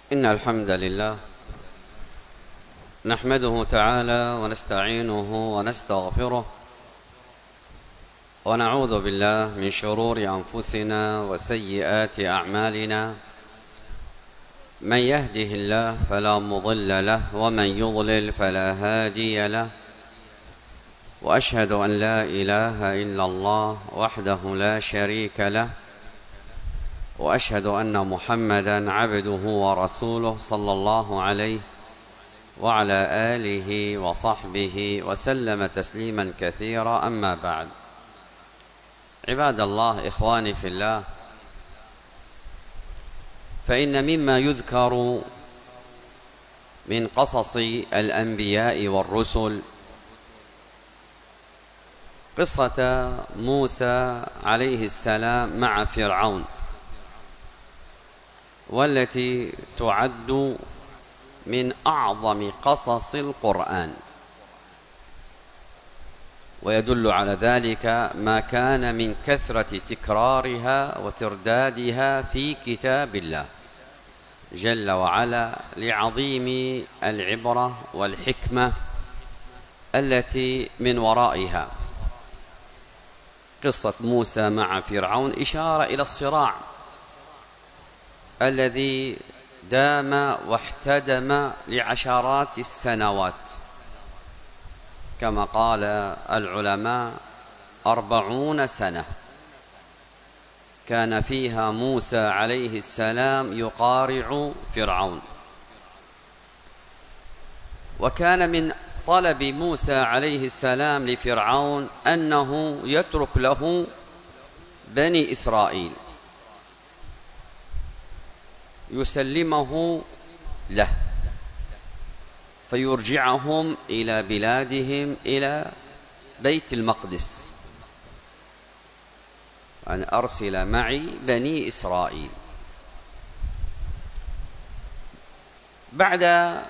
إن الحمد لله نحمده تعالى ونستعينه ونستغفره ونعوذ بالله من شرور أنفسنا وسيئات أعمالنا. من يهده الله فلا مضل له ومن يضلل فلا هادي له، وأشهد أن لا إله إلا الله وحده لا شريك له، وأشهد أن محمدًا عبده ورسوله صلى الله عليه وعلى آله وصحبه وسلم تسليمًا كثيرًا. أما بعد، عباد الله، إخواني في الله، فإن مما يذكر من قصص الأنبياء والرسل قصة موسى عليه السلام مع فرعون، والتي تعد من أعظم قصص القرآن، ويدل على ذلك ما كان من كثرة تكرارها وتردادها في كتاب الله جل وعلا لعظيم العبرة والحكمة التي من ورائها. قصة موسى مع فرعون إشارة إلى الصراع الذي دام واحتدم لعشرات السنوات، كما قال العلماء 40 سنة كان فيها موسى عليه السلام يقارع فرعون. وكان من طلب موسى عليه السلام لفرعون أنه يترك له بني إسرائيل، يسلمه له فيرجعهم إلى بلادهم، إلى بيت المقدس، أن أرسل معي بني إسرائيل. بعد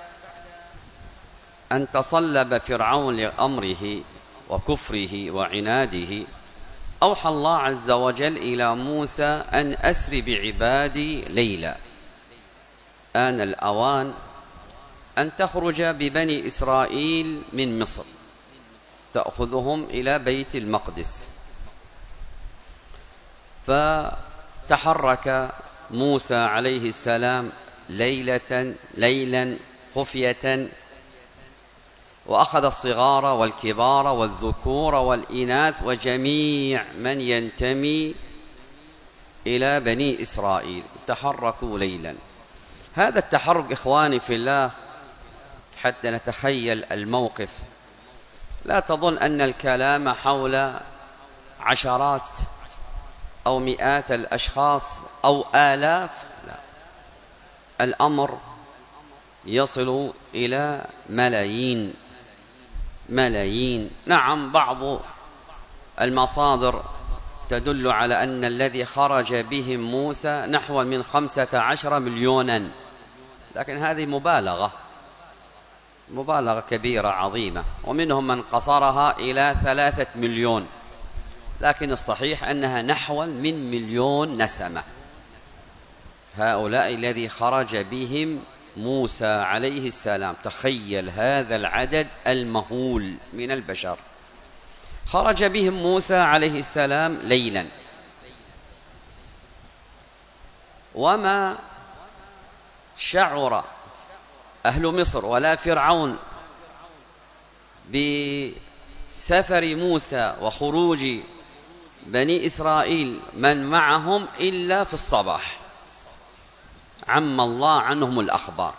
أن تصلب فرعون لأمره وكفره وعناده، أوحى الله عز وجل إلى موسى أن أسر بعبادي ليلا، آن الأوان أن تخرج ببني إسرائيل من مصر، تأخذهم إلى بيت المقدس. فتحرك موسى عليه السلام ليلا خفية، وأخذ الصغار والكبار والذكور والإناث وجميع من ينتمي إلى بني إسرائيل، تحركوا ليلا. هذا التحرك إخواني في الله حتى نتخيل الموقف، لا تظن أن الكلام حول عشرات أو مئات الأشخاص أو آلاف، لا، الأمر يصل إلى ملايين. نعم، بعض المصادر تدل على أن الذي خرج بهم موسى نحو من 15 مليونا، لكن هذه مبالغة كبيرة عظيمة، ومنهم من قصرها إلى 3 مليون، لكن الصحيح أنها نحو من 1,000,000 نسمة. هؤلاء الذي خرج بهم موسى عليه السلام، تخيل هذا العدد المهول من البشر. خرج بهم موسى عليه السلام ليلا، وما شعر أهل مصر ولا فرعون بسفر موسى وخروج بني إسرائيل من معهم إلا في الصباح، عم الله عنهم الأخبار.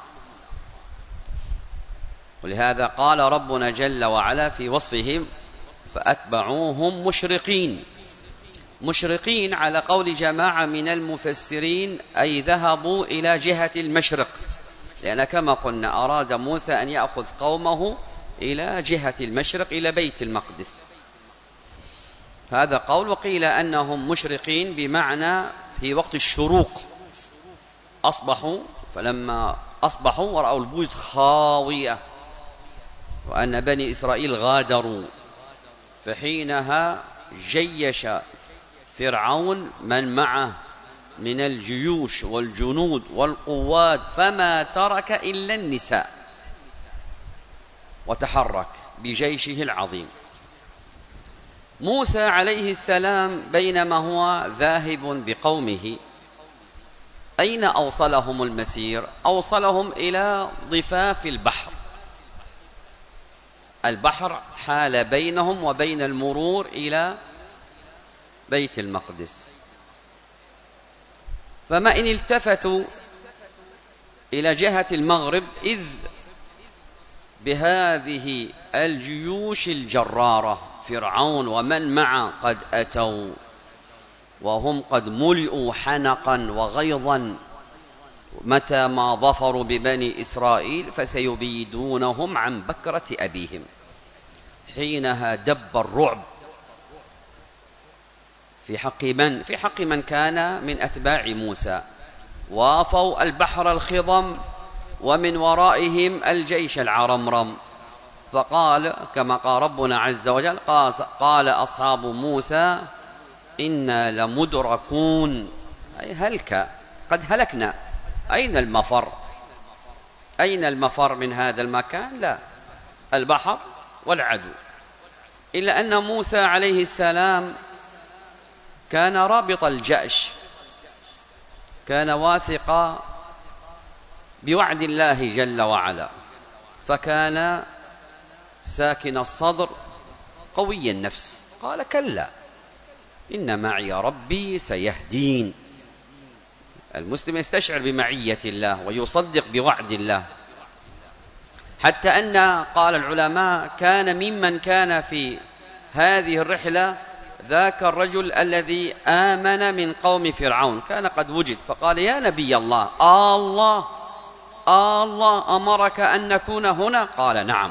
ولهذا قال ربنا جل وعلا في وصفهم: فأتبعوهم مشرقين على قول جماعة من المفسرين، أي ذهبوا إلى جهة المشرق، لأن كما قلنا أراد موسى أن يأخذ قومه إلى جهة المشرق، إلى بيت المقدس. هذا قول. وقيل أنهم مشرقين بمعنى في وقت الشروق، فلما أصبحوا ورأوا البيوت خاوية وأن بني إسرائيل غادروا، فحينها جيش فرعون من معه من الجيوش والجنود والقوات فما ترك إلا النساء، وتحرك بجيشه العظيم. موسى عليه السلام بينما هو ذاهب بقومه أين أوصلهم المسير؟ أوصلهم إلى ضفاف البحر. البحر حال بينهم وبين المرور إلى بيت المقدس. فما إن التفتوا إلى جهة المغرب إذ بهذه الجيوش الجرارة فرعون ومن معه قد أتوا وهم قد ملئوا حنقا وغيظا، متى ما ظفروا ببني إسرائيل فسيبيدونهم عن بكرة أبيهم. حينها دب الرعب في حق من؟ في حق من كان من أتباع موسى. وافوا البحر الخضم ومن ورائهم الجيش العرمرم. فقال كما قال ربنا عز وجل قال أصحاب موسى إنا لمدركون، أي هلك، قد هلكنا. أين المفر؟ أين المفر من هذا المكان؟ لا، البحر والعدو. إلا أن موسى عليه السلام كان رابط الجأش، كان واثقا بوعد الله جل وعلا، فكان ساكن الصدر قوي النفس. قال كلا إن معي ربي سيهدين. المسلم يستشعر بمعية الله ويصدق بوعد الله، حتى أن قال العلماء كان ممن كان في هذه الرحلة ذاك الرجل الذي آمن من قوم فرعون، كان قد وجد، فقال يا نبي الله الله أمرك أن نكون هنا؟ قال نعم.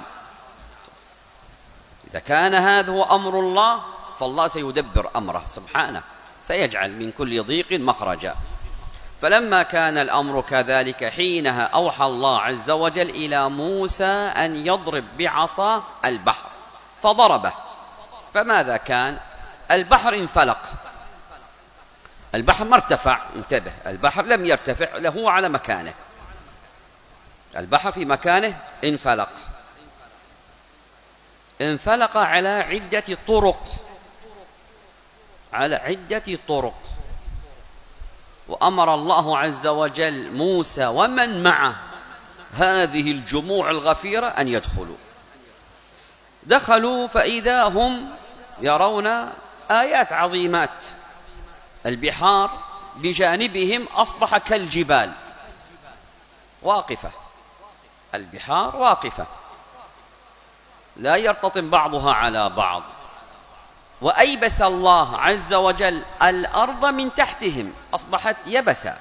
إذا كان هذا هو أمر الله فالله سيدبر أمره سبحانه، سيجعل من كل ضيق مخرجا. فلما كان الأمر كذلك حينها أوحى الله عز وجل إلى موسى أن يضرب بعصاه البحر، فضربه. فماذا كان؟ البحر انفلق. البحر ما ارتفع، انتبه، البحر لم يرتفع، له على مكانه، البحر في مكانه انفلق على عدة طرق. وأمر الله عز وجل موسى ومن معه هذه الجموع الغفيرة أن يدخلوا. دخلوا فإذا هم يرون آيات عظيمات، البحار بجانبهم أصبح كالجبال واقفة، البحار واقفة لا يرتطم بعضها على بعض. وأيبس الله عز وجل الأرض من تحتهم، أصبحت يبسا.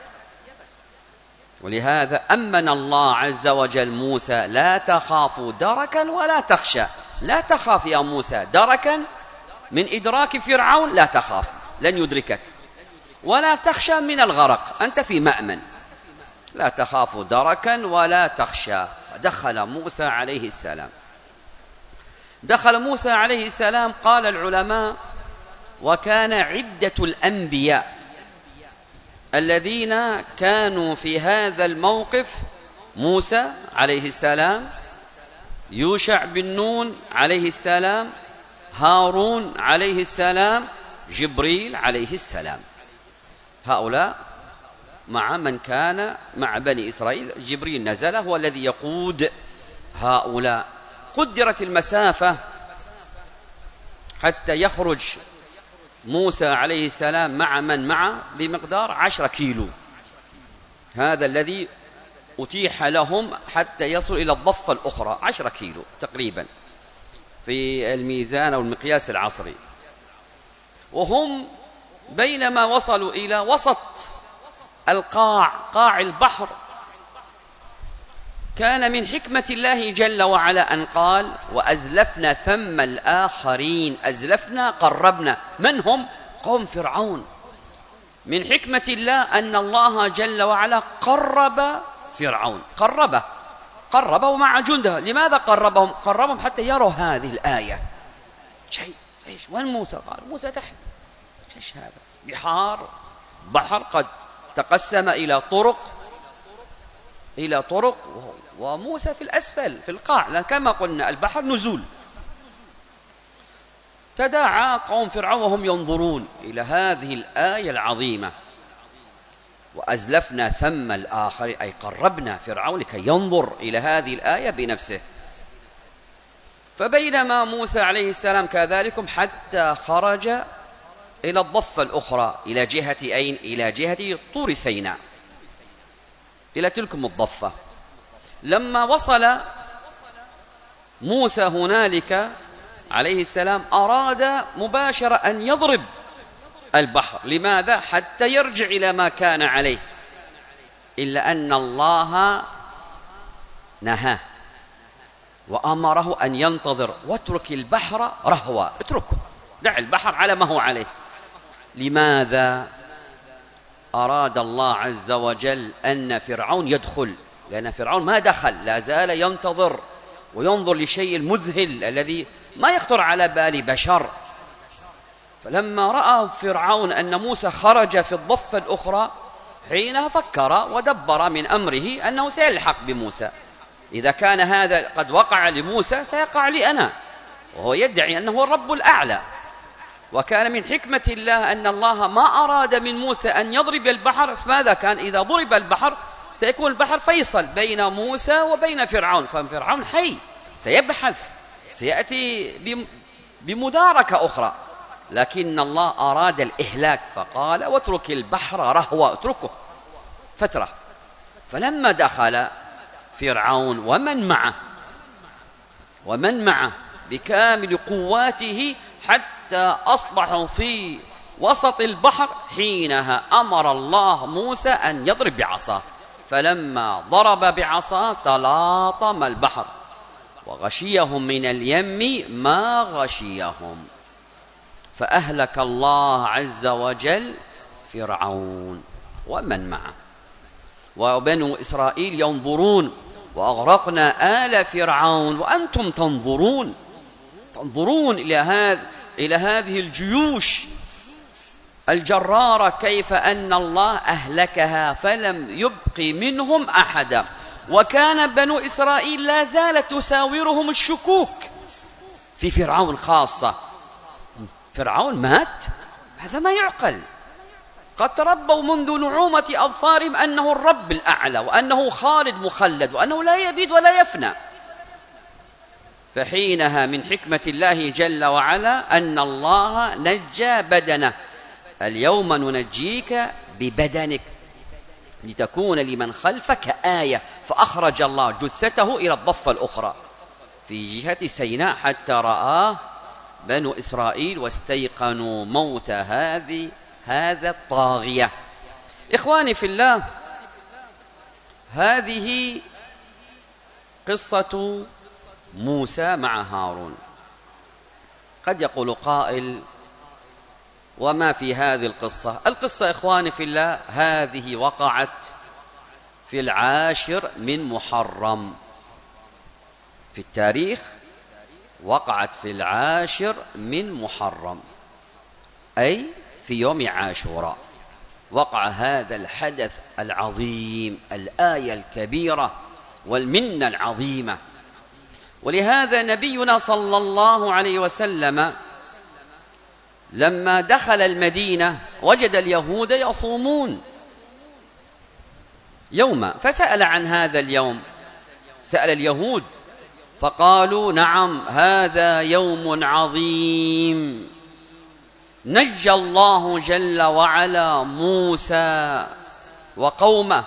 ولهذا أمن الله عز وجل موسى لا تخافوا دركا ولا تخشى. لا تخاف يا موسى دركا من إدراك فرعون، لا تخاف لن يدركك، ولا تخشى من الغرق، أنت في مأمن. لا تخاف دركا ولا تخشى. دخل موسى عليه السلام. قال العلماء وكان عدة الأنبياء الذين كانوا في هذا الموقف: موسى عليه السلام، يوشع بن نون عليه السلام، هارون عليه السلام، جبريل عليه السلام. هؤلاء مع من كان مع بني إسرائيل. جبريل نزل هو الذي يقود هؤلاء. قدرت المسافة حتى يخرج موسى عليه السلام مع من معه بمقدار 10 كيلو. هذا الذي أتيح لهم حتى يصل إلى الضفة الأخرى، 10 كيلو تقريبا في الميزان أو المقياس العصري. وهم بينما وصلوا إلى وسط قاع البحر، كان من حكمة الله جل وعلا أن قال وأزلفنا ثم الآخرين. أزلفنا، قربنا. من هم؟ قوم فرعون. من حكمة الله أن الله جل وعلا قرب فرعون، قربه مع جنده. لماذا قربهم حتى يروا هذه الآية. شيء وين موسى؟ قال موسى تحت. ايش هذا؟ بحر قد تقسم إلى طرق وموسى في الأسفل في القاع، لأن كما قلنا البحر نزول. تداعى قوم فرعون وهم ينظرون إلى هذه الآية العظيمة، وأزلفنا ثم الآخر، أي قربنا فرعون لكي ينظر إلى هذه الآية بنفسه. فبينما موسى عليه السلام كذلك حتى خرج إلى الضفة الأخرى، إلى جهة أين؟ إلى جهة طور سيناء، إلى تلكم الضفة. لما وصل موسى هنالك عليه السلام أراد مباشرة أن يضرب البحر. لماذا؟ حتى يرجع إلى ما كان عليه، إلا أن الله نهاه وأمره أن ينتظر، واترك البحر رهوا، اتركه، دع البحر على ما هو عليه. لماذا؟ أراد الله عز وجل أن فرعون يدخل، لأن فرعون ما دخل، لا زال ينتظر وينظر لشيء المذهل الذي ما يخطر على بال بشر. فلما رأى فرعون أن موسى خرج في الضفة الأخرى، حينها فكر ودبر من أمره أنه سيلحق بموسى. إذا كان هذا قد وقع لموسى سيقع لي أنا، وهو يدعي أنه الرب الأعلى. وكان من حكمة الله أن الله ما أراد من موسى أن يضرب البحر، فماذا كان؟ إذا ضرب البحر سيكون البحر فيصل بين موسى وبين فرعون، ففرعون حي سيبحث، سيأتي بمداركة أخرى. لكن الله أراد الإهلاك، فقال واترك البحر رهوا، اتركه فترة. فلما دخل فرعون ومن معه بكامل قواته حتى أصبحوا في وسط البحر، حينها أمر الله موسى أن يضرب بعصاه. فلما ضرب بعصاه تلاطم البحر وغشيهم من اليم ما غشيهم، فأهلك الله عز وجل فرعون ومن معه. وبنو إسرائيل ينظرون، وأغرقنا آل فرعون وأنتم تنظرون إلى هذه الجيوش الجرارة، كيف أن الله أهلكها فلم يبق منهم أحدا. وكان بنو إسرائيل لا زالت تساورهم الشكوك في فرعون خاصة. فرعون مات؟ هذا ما يعقل. قد تربوا منذ نعومة أظفارهم أنه الرب الأعلى، وأنه خالد مخلد، وأنه لا يبيد ولا يفنى. فحينها من حكمة الله جل وعلا أن الله نجى بدنه. اليوم ننجيك ببدنك لتكون لمن خلفك آية. فأخرج الله جثته إلى الضفة الأخرى في جهة سيناء حتى رآه بنو إسرائيل واستيقنوا موت هذا الطاغية. إخواني في الله، هذه قصة موسى مع هارون. قد يقول قائل: وما في هذه القصة؟ القصة إخواني في الله هذه وقعت في 10 من محرم في التاريخ، وقعت في 10 من محرم، أي في يوم عاشوراء وقع هذا الحدث العظيم، الآية الكبيرة والمنة العظيمة. ولهذا نبينا صلى الله عليه وسلم لما دخل المدينة وجد اليهود يصومون يوما، فسأل عن هذا اليوم، سأل اليهود فقالوا: نعم، هذا يوم عظيم نجى الله جل وعلا موسى وقومه،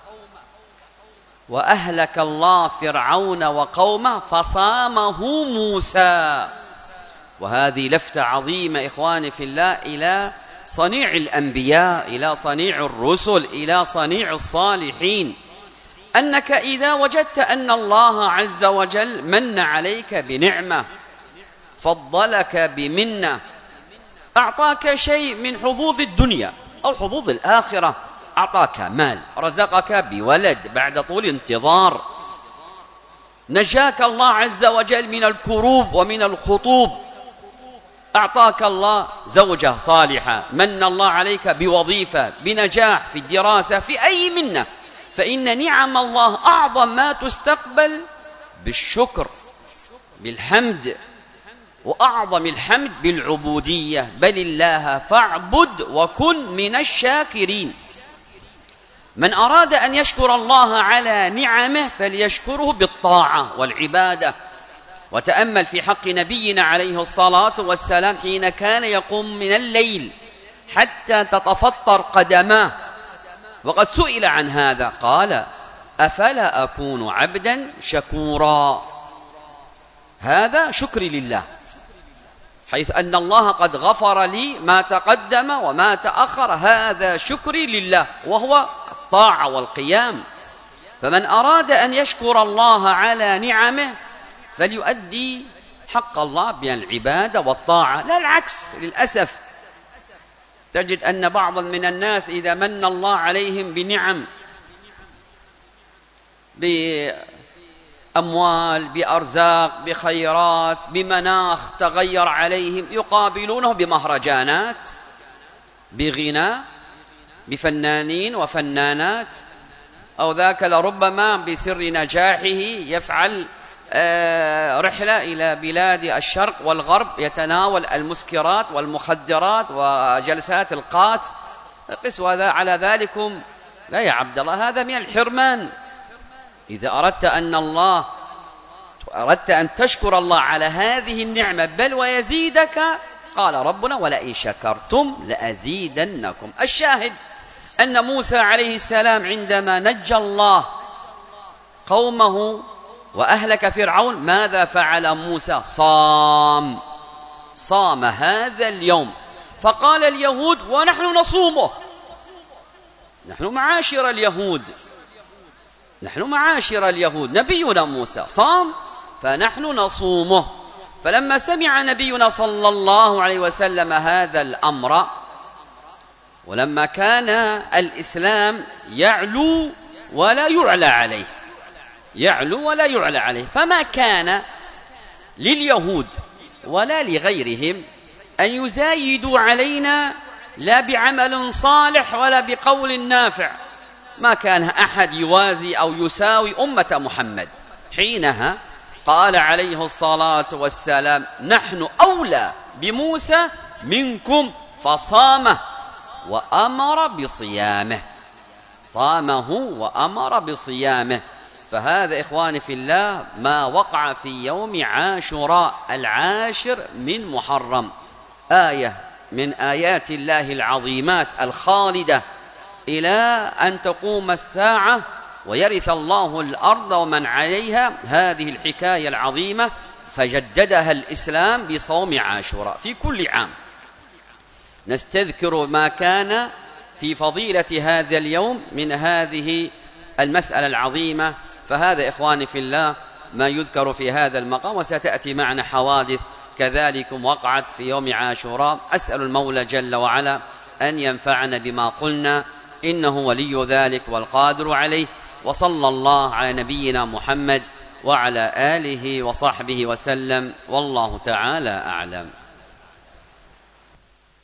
وأهلك الله فرعون وقومه، فصامه موسى. وهذه لفتة عظيمة إخواني في الله إلى صنيع الأنبياء، إلى صنيع الرسل، إلى صنيع الصالحين، أنك إذا وجدت أن الله عز وجل من عليك بنعمة، فضلك بمنة، أعطاك شيء من حظوظ الدنيا أو حظوظ الآخرة، أعطاك مال، رزقك بولد بعد طول انتظار، نجاك الله عز وجل من الكروب ومن الخطوب، أعطاك الله زوجة صالحة، من الله عليك بوظيفة، بنجاح في الدراسة، في أي منة، فإن نعم الله أعظم ما تستقبل بالشكر، بالحمد، وأعظم الحمد بالعبودية. بل الله فاعبد وكن من الشاكرين. من أراد أن يشكر الله على نعمه فليشكره بالطاعة والعبادة. وتأمل في حق نبينا عليه الصلاة والسلام حين كان يقوم من الليل حتى تتفطر قدماه، وقد سئل عن هذا قال: أفلا أكون عبدا شكورا. هذا شكري لله، حيث أن الله قد غفر لي ما تقدم وما تأخر، هذا شكري لله، وهو الطاعة والقيام. فمن أراد أن يشكر الله على نعمه فليؤدي حق الله بين العبادة والطاعة، لا العكس. للأسف تجد أن بعضا من الناس إذا من الله عليهم بنعم، بأموال، بأرزاق، بخيرات، بمناخ تغير عليهم، يقابلونه بمهرجانات، بغنى، بفنانين وفنانات، أو ذاك لربما بسر نجاحه يفعل رحلة إلى بلاد الشرق والغرب يتناول المسكرات والمخدرات وجلسات القات. قسوا على ذلكم. لا يا عبد الله، هذا من الحرمان. إذا أردت أن تشكر الله على هذه النعمة بل ويزيدك، قال ربنا: ولئن شكرتم لأزيدنكم. الشاهد أن موسى عليه السلام عندما نجى الله قومه وأهلك فرعون، ماذا فعل موسى؟ صام هذا اليوم. فقال اليهود: ونحن نصومه، نحن معاشر اليهود نبينا موسى صام فنحن نصومه. فلما سمع نبينا صلى الله عليه وسلم هذا الأمر، ولما كان الإسلام يعلو ولا يعلى عليه، فما كان لليهود ولا لغيرهم أن يزايدوا علينا لا بعمل صالح ولا بقول نافع. ما كان أحد يوازي أو يساوي أمة محمد. حينها قال عليه الصلاة والسلام: نحن أولى بموسى منكم، فصامه وأمر بصيامه. فهذا إخواني في الله ما وقع في يوم عاشوراء 10 من محرم، آية من آيات الله العظيمات الخالدة إلى أن تقوم الساعة ويرث الله الأرض ومن عليها. هذه الحكاية العظيمة فجددها الإسلام بصوم عاشوراء في كل عام. نستذكر ما كان في فضيلة هذا اليوم من هذه المسألة العظيمة. فهذا إخواني في الله ما يذكر في هذا المقام، وستأتي معنا حوادث كذلك وقعت في يوم عاشوراء. أسأل المولى جل وعلا أن ينفعنا بما قلنا، إنه ولي ذلك والقادر عليه. وصلى الله على نبينا محمد وعلى آله وصحبه وسلم، والله تعالى أعلم.